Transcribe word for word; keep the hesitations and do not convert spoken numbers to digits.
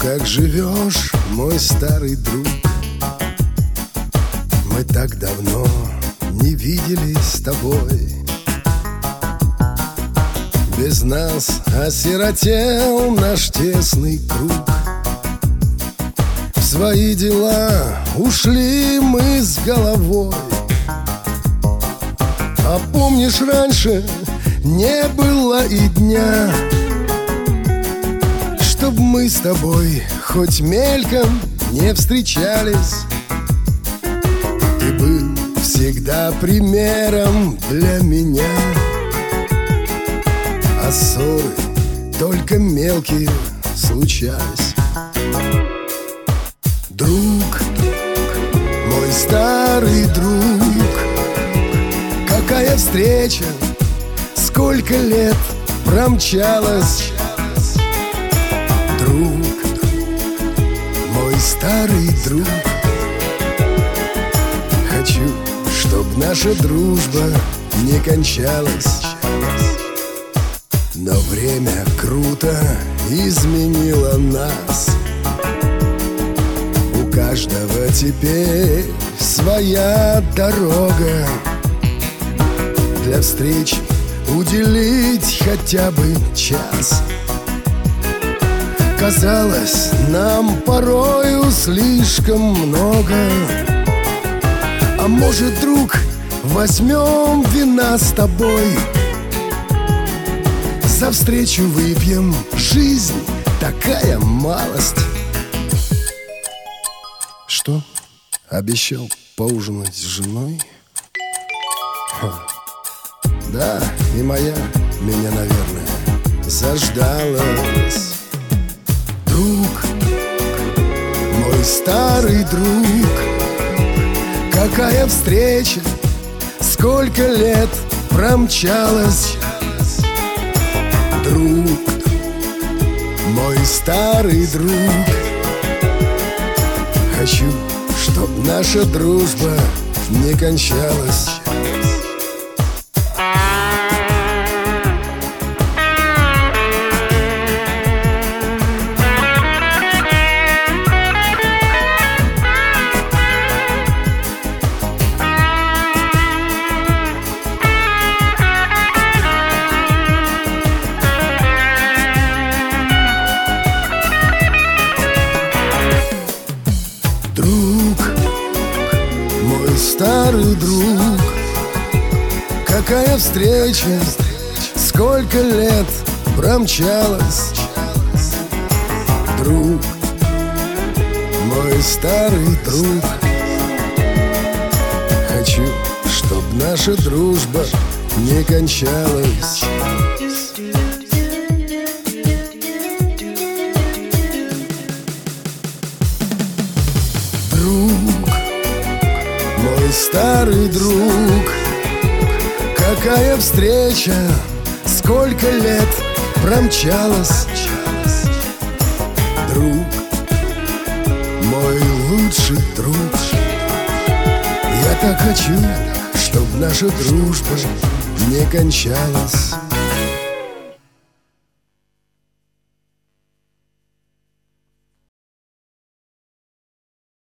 как живешь, мой старый друг? Мы так давно не виделись с тобой. Без нас осиротел наш тесный круг. В свои дела ушли мы с головой. А помнишь, раньше не было и дня, чтоб мы с тобой хоть мельком не встречались. Ты был всегда примером для меня, а ссоры только мелкие случались. Друг, мой старый друг, какая встреча, сколько лет промчалось. Друг, мой старый друг, хочу, чтоб наша дружба не кончалась. Но время круто изменило нас. У каждого теперь своя дорога. Для встречи уделить хотя бы час казалось нам порою слишком много. А может, друг, возьмем вина с тобой, за встречу выпьем, жизнь такая малость. Что? Обещал поужинать с женой? Ха. Да, и моя меня, наверное, заждалась. Друг, мой старый друг, какая встреча, сколько лет промчалось. Друг, мой старый друг, хочу, чтоб наша дружба не кончалась. Старый друг, какая встреча, сколько лет промчалось. Друг, мой старый друг, хочу, чтоб наша дружба не кончалась. Друг, мой старый друг, какая встреча, сколько лет промчалось. Друг, мой лучший друг, я так хочу, чтоб наша дружба не кончалась.